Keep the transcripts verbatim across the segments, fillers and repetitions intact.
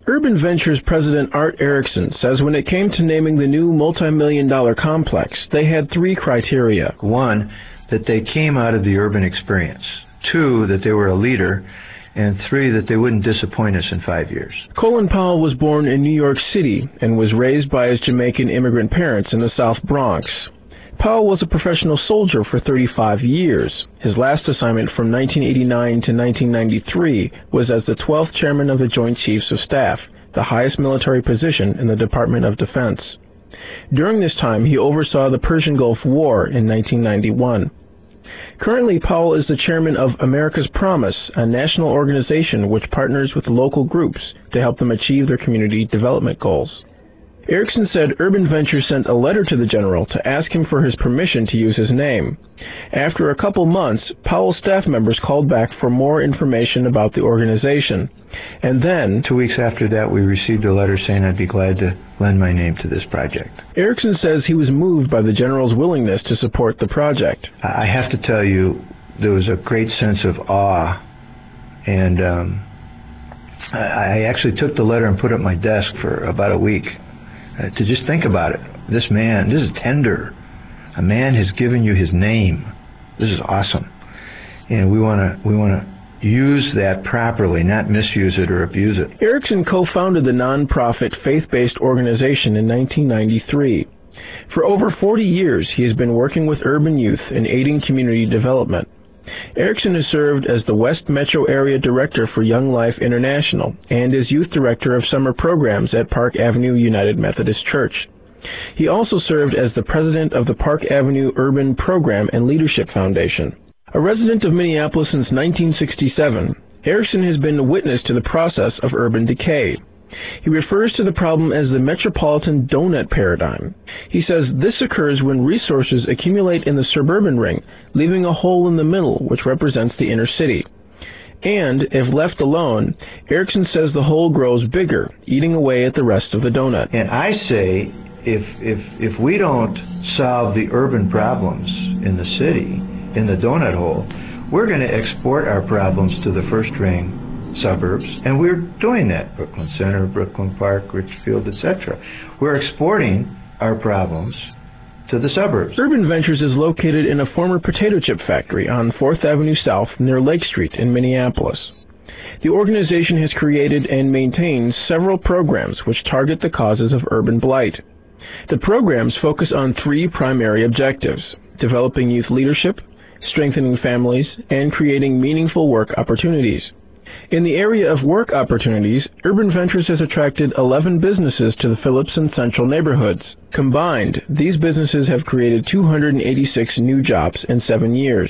Urban Ventures president Art Erickson says when it came to naming the new multi-million dollar complex, they had three criteria. One, that they came out of the urban experience. Two, that they were a leader. And three, that they wouldn't disappoint us in five years. Colin Powell was born in New York City and was raised by his Jamaican immigrant parents in the South Bronx. Powell was a professional soldier for thirty-five years. His last assignment from nineteen eighty-nine to nineteen ninety-three was as the twelfth chairman of the Joint Chiefs of Staff, the highest military position in the Department of Defense. During this time, he oversaw the Persian Gulf War in nineteen ninety-one. Currently, Powell is the chairman of America's Promise, a national organization which partners with local groups to help them achieve their community development goals. Erickson said Urban Ventures sent a letter to the general to ask him for his permission to use his name. After a couple months, Powell's staff members called back for more information about the organization. And then, two weeks after that, we received a letter saying I'd be glad to lend my name to this project. Erickson says he was moved by the general's willingness to support the project. I have to tell you, there was a great sense of awe, and um, I actually took the letter and put it at my desk for about a week uh, to just think about it. This man, this is tender. A man has given you his name. This is awesome, and we want to we want to use that properly, not misuse it or abuse it. Erickson co-founded the nonprofit faith-based organization in nineteen ninety-three. For over forty years, he has been working with urban youth in aiding community development. Erickson has served as the West Metro Area Director for Young Life International and is Youth Director of Summer Programs at Park Avenue United Methodist Church. He also served as the President of the Park Avenue Urban Program and Leadership Foundation. A resident of Minneapolis since nineteen sixty-seven, Erickson has been a witness to the process of urban decay. He refers to the problem as the metropolitan donut paradigm. He says this occurs when resources accumulate in the suburban ring, leaving a hole in the middle which represents the inner city. And, if left alone, Erickson says the hole grows bigger, eating away at the rest of the donut. And I say, if, if, if we don't solve the urban problems in the city, in the donut hole, we're going to export our problems to the first ring suburbs, and we're doing that. Brooklyn Center, Brooklyn Park, Richfield, et cetera. We're exporting our problems to the suburbs. Urban Ventures is located in a former potato chip factory on fourth Avenue South near Lake Street in Minneapolis. The organization has created and maintains several programs which target the causes of urban blight. The programs focus on three primary objectives: developing youth leadership, strengthening families, and creating meaningful work opportunities. In the area of work opportunities, Urban Ventures has attracted eleven businesses to the Phillips and Central neighborhoods. Combined, these businesses have created two hundred eighty-six new jobs in seven years.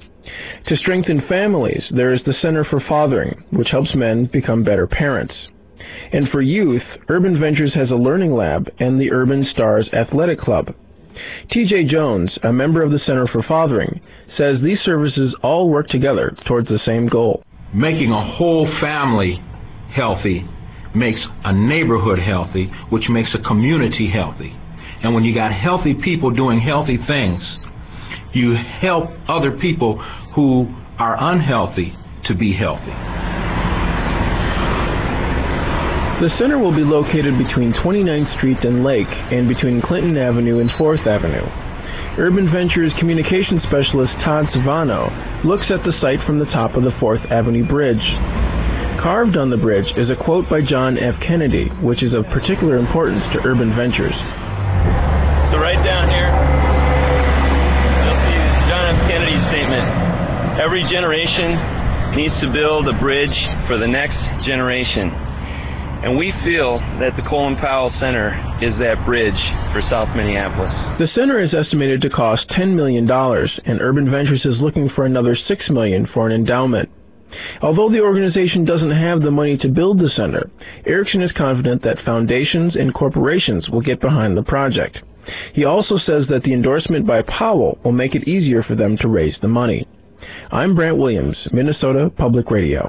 To strengthen families, there is the Center for Fathering, which helps men become better parents. And for youth, Urban Ventures has a learning lab and the Urban Stars Athletic Club. T J Jones, a member of the Center for Fathering, says these services all work together towards the same goal. Making a whole family healthy makes a neighborhood healthy, which makes a community healthy. And when you got healthy people doing healthy things, you help other people who are unhealthy to be healthy. The center will be located between twenty-ninth Street and Lake and between Clinton Avenue and fourth Avenue. Urban Ventures communications specialist Todd Savano looks at the site from the top of the fourth Avenue Bridge. Carved on the bridge is a quote by John F. Kennedy, which is of particular importance to Urban Ventures. So right down here, you'll see John F. Kennedy's statement. Every generation needs to build a bridge for the next generation. And we feel that the Colin Powell Center is that bridge for South Minneapolis. The center is estimated to cost ten million dollars, and Urban Ventures is looking for another six million dollars for an endowment. Although the organization doesn't have the money to build the center, Erickson is confident that foundations and corporations will get behind the project. He also says that the endorsement by Powell will make it easier for them to raise the money. I'm Brant Williams, Minnesota Public Radio.